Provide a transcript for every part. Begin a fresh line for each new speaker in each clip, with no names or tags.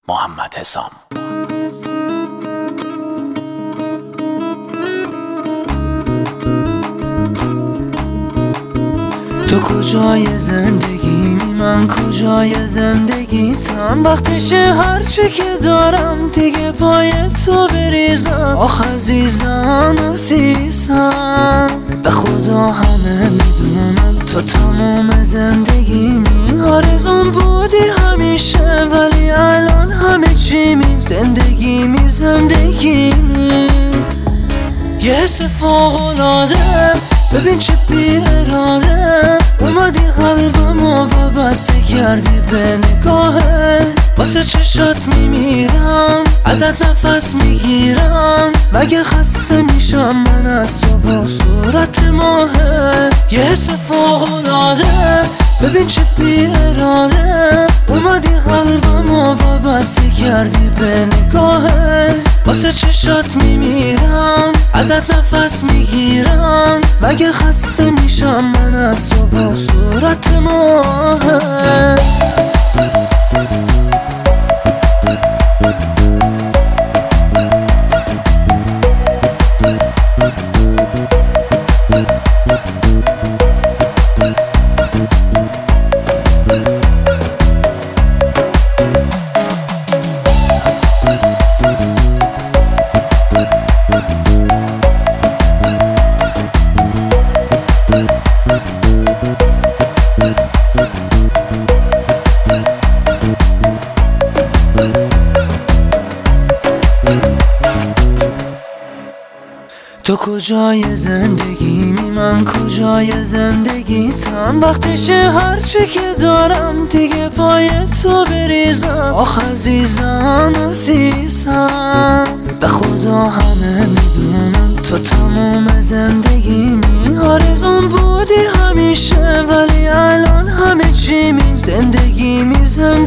محمد حسام.
تو کجای زندگی من کجای زندگیتم، وقتشه هرچی که دارم دیگه پای تو بریزم. آخ عزیزم عزیزم، به خدا همه میدونم تو تمام زندگیمی. آرزون بودی همیشه ولی الان همه چی می زندگیمی یه حس فوق‌العاده، ببین چه بی اراده اومدی قلبمو و بسته کردی به نگاهت. واسه چشات میمیرم، ازت نفس میگیرم، مگه خسته میشم من از تو با صورت ماهت. یه حس فوق‌العاده، ببین چه بی اراده اومدی قلبمو و بسته کردی به نگاهت. واسه چشات میمیرم، ازت نفس میگیرم، مگه خسته میشم من از تو با صورت ماهت. تو کجای زندگی من کجای زندگیتم، وقتشه هرچی که دارم دیگه پای تو بریزم. آخ عزیزم عزیزم، به خدا همه میدونم تو تمام زندگیمی. آرزون بودی همیشه ولی الان همه چی می زندگیمی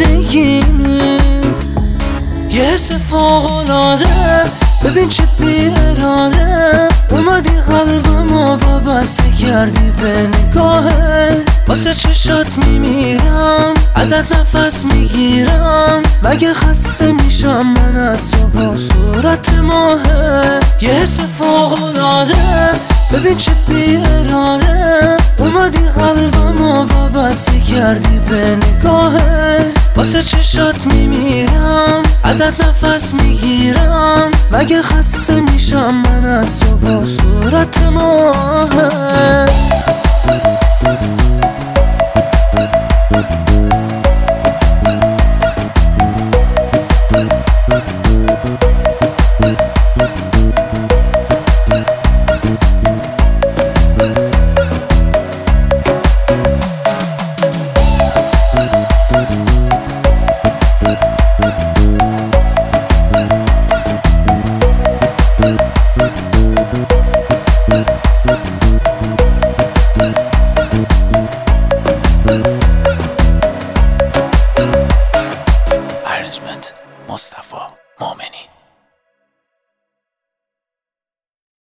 یه حس فوق‌العاده، ببین چه بی اراده اومدی قلبمو و بسته کردی به نگاهت. واسه چشات میمیرم، ازت نفس میگیرم، مگه خسته میشم من از تو با صورت ماهت. یه حس فوق‌العاده، ببین چه بی اراده اومدی قلبمو و بسته کردی به نگاهت. واسه چشات میمیرم، ازت نفس میگیرم، مگه خسته میشم من از تو با صورت ماهت.